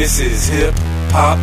This is hip hop.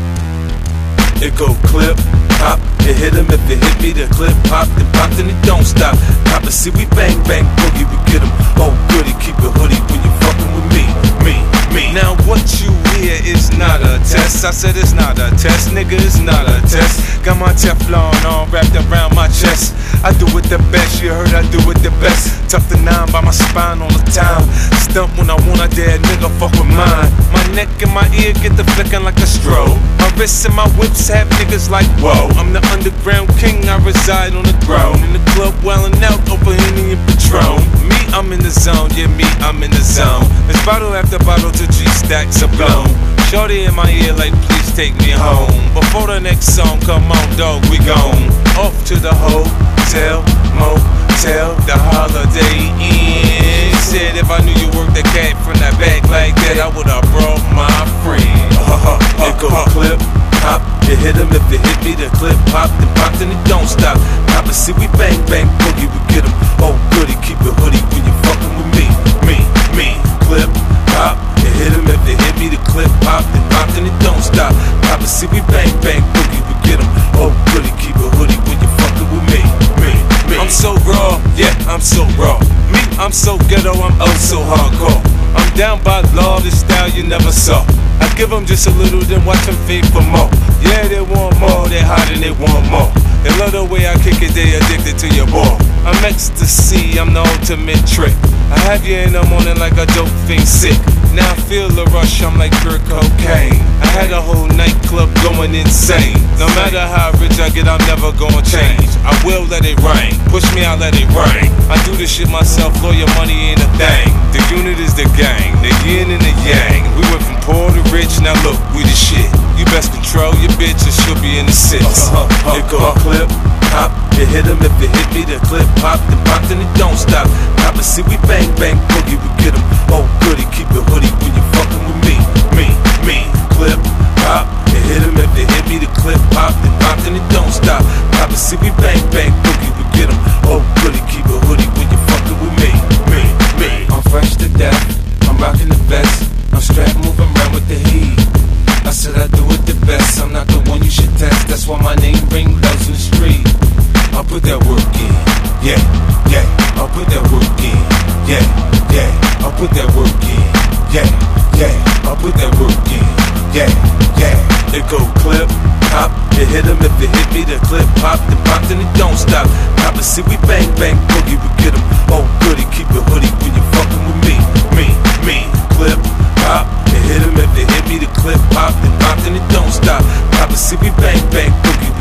It go clip, pop, it hit him. If it hit me, the clip pop, then pop, then it don't stop. Pop it, see we bang, bang, boogie, we get him. Oh goody, keep it hoodie when you fucking with me. Now what you hear is not a test. I said it's not a test, nigga, it's not a test. Got my Teflon on wrapped around my chest. I do it the best, you heard I do it the best. Tuck the 9 by my spine all the time. Stump when I want, I dare a nigga fuck with mine. My neck and my ear get the flicking like a strobe. My wrists and my whips have niggas like whoa. I'm the underground king, I reside on the throne. In the club wildin' out over Henny and Patron. Me, I'm in the zone, yeah me, I'm in the zone. It's bottle after bottle to G-stacks are blown. Shorty in my ear like please take me home. Before the next song come on dog, we gone. Off to the hotel, motel, the Holiday Inn. Said if I knew you worked the cat from that back like that, I would've brought my friend. It go clip, pop, it hit him. If it hit me, the clip pop, then it don't stop. Pop it, see we bang, bang, boogie, we get him. Oh goody, keep it hoodie when you fucking with me. Clip, pop, it hit him. If it hit me, the clip pop, then it don't stop. Pop it, see we bang, bang, boogie, we get him. Oh goody, keep it hoodie when you fucking with me. I'm so raw, yeah, I'm so raw. Me, I'm so ghetto, I'm oh so hardcore. I'm down by law, this style you never saw. I give them just a little, then watch them feed for more. Yeah, they want more, they hot and they want more. They love the way I kick it, they addicted to your ball. I'm ecstasy, I'm the ultimate trick. I have you in the morning like a dope fiend sick. Now I feel the rush, I'm like pure cocaine. I had a whole nightclub going insane. No matter how rich I get, I'm never gonna change. I will let it rain, push me out, let it rain. I do this shit myself, lawyer money ain't a thing. The unit is the gang, the yin and the yang. We went from poor to rich, now look, we the shit. You best control your bitch or she'll be in the six. It go clip, pop, it hit him. If it hit me, the clip pop, then it don't stop. Pop it, see we bang, bang, boogie, we get him. Oh goody, keep it hoodie when you fucking with me. Clip, pop, it hit him. If it hit me, the clip pop, then it don't stop. Pop it, see we bang, bang, boogie, we get him. Oh goody, keep it hoodie when you fucking with me. I'm fresh to death, I'm rocking the vest. I'm strapped, moving around with the heat. I said I do it the best, I'm not the one you should test. That's why my name ring bells in the street. I'll put that work in, yeah. I'll put that work in, yeah. I'll put that work in, yeah. I'll put that work in, yeah. It go clip, pop, it hit him. If it hit me, the clip pop, then it don't stop. Pop it, see we bang, bang, boogie, we get him. Oh goody, keep it hoodie when you fucking with me. Clip, pop, it hit him. If it hit me, the clip pop, then it don't stop. Pop it, see we bang, bang, boogie.